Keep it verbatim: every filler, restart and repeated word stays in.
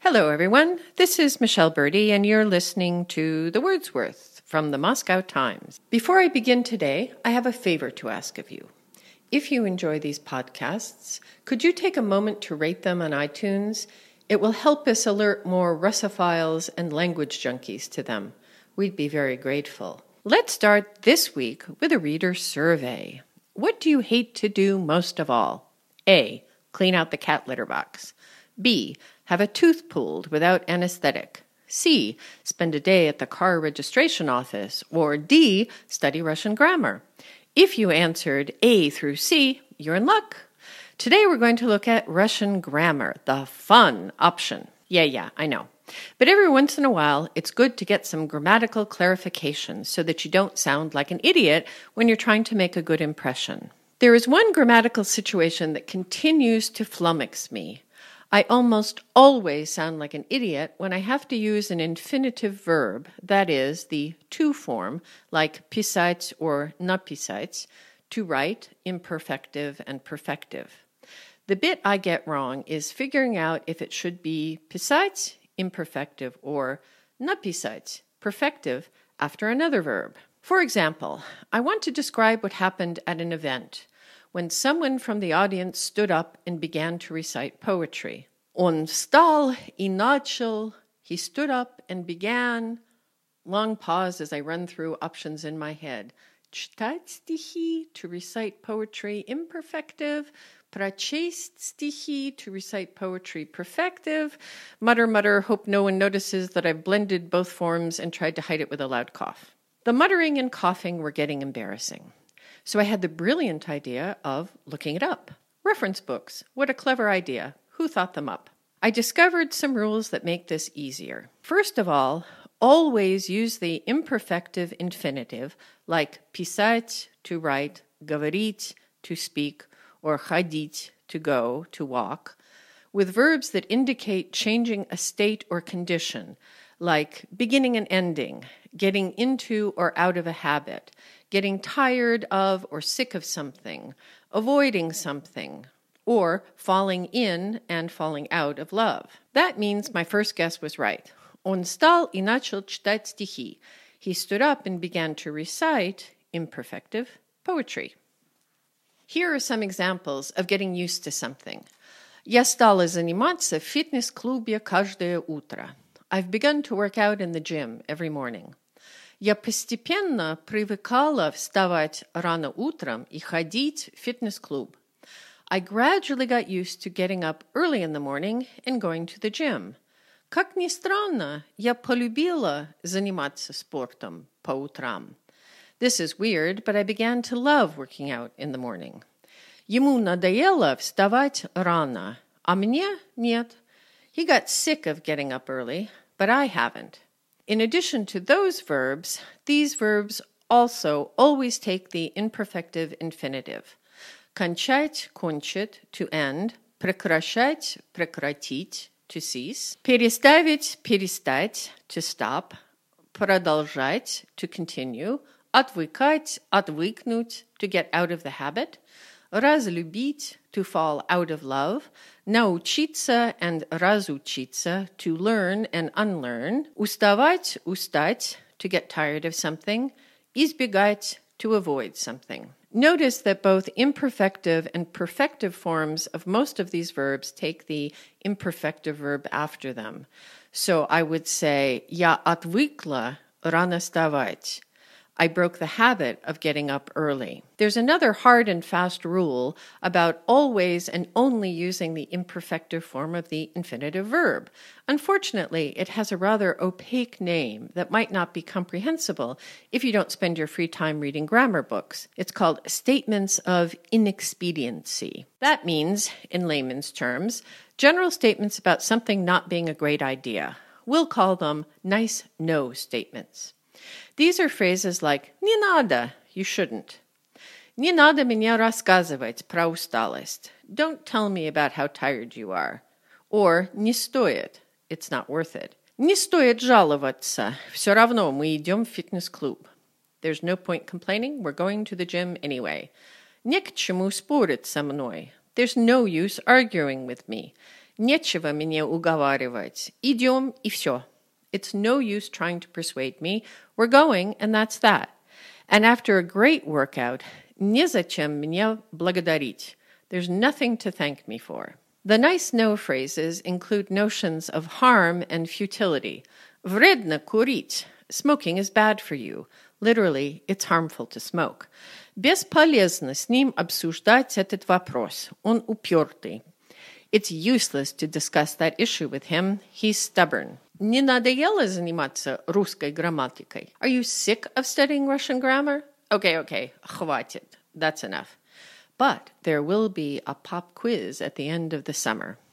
Hello, everyone. This is Michelle Birdie, and you're listening to The Wordsworth from the Moscow Times. Before I begin today, I have a favor to ask of you. If you enjoy these podcasts, could you take a moment to rate them on iTunes? It will help us alert more Russophiles and language junkies to them. We'd be very grateful. Let's start this week with a reader survey. What do you hate to do most of all? A. Clean out the cat litter box. B. Have a tooth pulled without anesthetic. C. Spend a day at the car registration office. Or D. Study Russian grammar. If you answered A through C, you're in luck. Today we're going to look at Russian grammar, the fun option. Yeah, yeah, I know. But every once in a while, it's good to get some grammatical clarification so that you don't sound like an idiot when you're trying to make a good impression. There is one grammatical situation that continues to flummox me. I almost always sound like an idiot when I have to use an infinitive verb, that is, the to form, like pisать or napisать, to write, imperfective and perfective. The bit I get wrong is figuring out if it should be pisать, imperfective, or napisать, perfective, after another verb. For example, I want to describe what happened at an event when someone from the audience stood up and began to recite poetry. Он встал и начал. He stood up and began. Long pause as I run through options in my head. Читать стихи, to recite poetry, imperfective. Прочесть стихи, to recite poetry, perfective. Mutter, mutter, hope no one notices that I've blended both forms and tried to hide it with a loud cough. The muttering and coughing were getting embarrassing. So I had the brilliant idea of looking it up. Reference books. What a clever idea. Who thought them up? I discovered some rules that make this easier. First of all, always use the imperfective infinitive, like писать, to write, говорить, to speak, or ходить, to go, to walk, with verbs that indicate changing a state or condition, like beginning and ending, getting into or out of a habit, getting tired of or sick of something, avoiding something, or falling in and falling out of love. That means my first guess was right. Он встал и начал читать стихи. He stood up and began to recite, imperfective, poetry. Here are some examples of getting used to something. Я стала заниматься в фитнес-клубе каждое утро. I've begun to work out in the gym every morning. Я постепенно привыкала вставать рано утром и ходить в фитнес-клуб. I gradually got used to getting up early in the morning and going to the gym. Как ни странно, я полюбила заниматься спортом по утрам. This is weird, but I began to love working out in the morning. Ему надоело вставать рано, а мне нет. He got sick of getting up early, but I haven't. In addition to those verbs, these verbs also always take the imperfective infinitive. Кончать, кончит, to end. Прекращать, прекратить, to cease. Переставить, перестать, to stop. Продолжать, to continue. Отвыкать, отвыкнуть, to get out of the habit. Разлюбить, to fall out of love. Научиться and разучиться, to learn and unlearn. Уставать, устать, to get tired of something. Избегать, to avoid something. Notice that both imperfective and perfective forms of most of these verbs take the imperfective verb after them. So I would say, я отвыкла рано вставать. I broke the habit of getting up early. There's another hard and fast rule about always and only using the imperfective form of the infinitive verb. Unfortunately, it has a rather opaque name that might not be comprehensible if you don't spend your free time reading grammar books. It's called statements of inexpediency. That means, in layman's terms, general statements about something not being a great idea. We'll call them nice no statements. These are phrases like «не надо», you shouldn't. «Не надо меня рассказывать про усталость». Don't tell me about how tired you are. Or «не стоит», it's not worth it. «Не стоит жаловаться», все равно мы идем в фитнес-клуб. There's no point complaining, we're going to the gym anyway. «Не к чему спорить со мной». There's no use arguing with me. Нечего меня уговаривать. Идем и все. It's no use trying to persuade me. We're going, and that's that. And after a great workout, незачем меня благодарить. There's nothing to thank me for. The nice no phrases include notions of harm and futility. Вредно курить. Smoking is bad for you. Literally, it's harmful to smoke. Бесполезно с ним обсуждать этот вопрос. Он упертый. It's useless to discuss that issue with him. He's stubborn. Не надоело заниматься русской грамматикой? Are you sick of studying Russian grammar? Okay, okay, хватит. That's enough. But there will be a pop quiz at the end of the summer.